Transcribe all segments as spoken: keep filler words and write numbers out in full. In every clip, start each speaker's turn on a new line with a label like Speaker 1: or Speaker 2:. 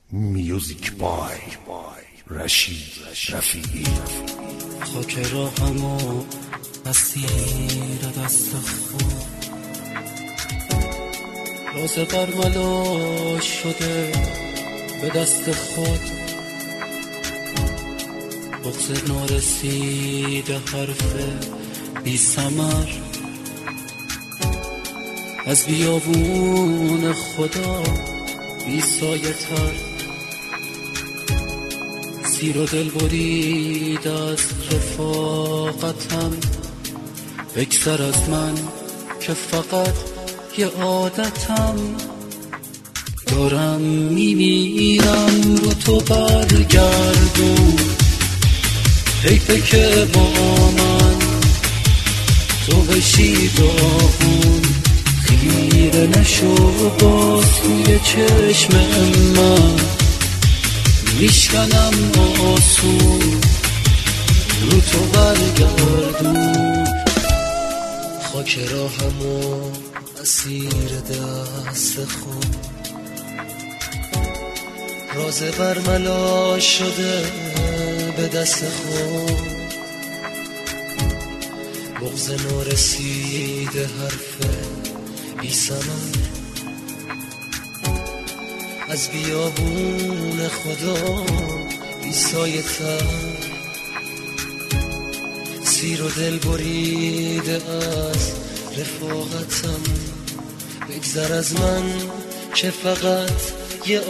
Speaker 1: میوزیک بای رشید رفیعی.
Speaker 2: خاک راهمو اسیر دست خود، راز برملا شده به دست خود. بغض نارسیده حرف بی ثمر از بیابون خدا بی سایه تر. سیر و دل برید از رفاقتم، بگذر از من که فقط یه عادتم. دارم میمیرم رو تو برگردون، حیفه که با من تو بشی داغون. خیره نشو باز توی چشم من، میشکنم آسون رو تو برگردون. خاک راهمو اسیر دست خود، راز برملا شده به دست خود. بغض نارسیده حرف بی ثمر از بیابون خدا بی سایه تر. سیر و دل بریده از رفاقتم، بگذر از من که فقط یه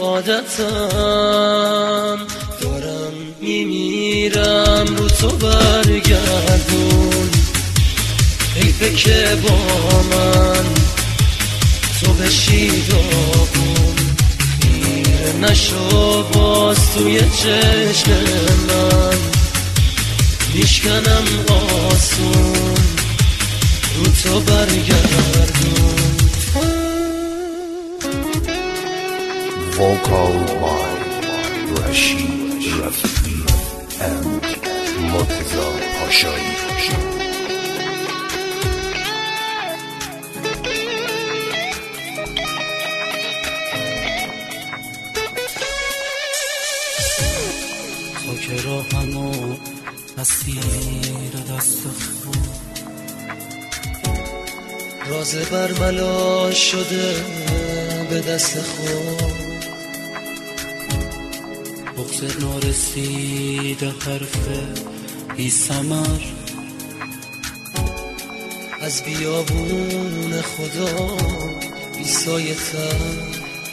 Speaker 2: عادتم. دارم میمیرم رو تو برگردون، حیفه که با من تو بشی داغون. خیره نشو باز توی چشم من، میشکنم آسون رو تو برگردون.
Speaker 1: Vocal by Rashid Rafi'i and Murtaza Pashai.
Speaker 2: خاک راهمو اسیر دست خود، راز برملا شده به دست خود. بغض نارسیده حرف بی ثمر از بیابون خدا بی سایه تر.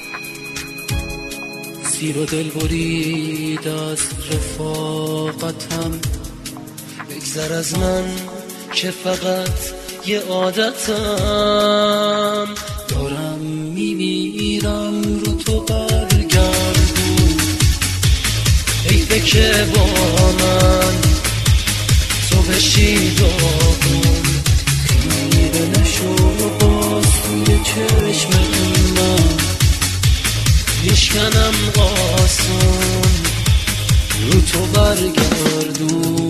Speaker 2: سیر و دل برید از رفاقتم، بگذر از من که فقط یه عادتم. دارم میمیرم رو تو برگردون، حیفه که با من تو بشی داغون. خیره نشو باز توی چشم من، میشکنم آسون رو تو برگردون.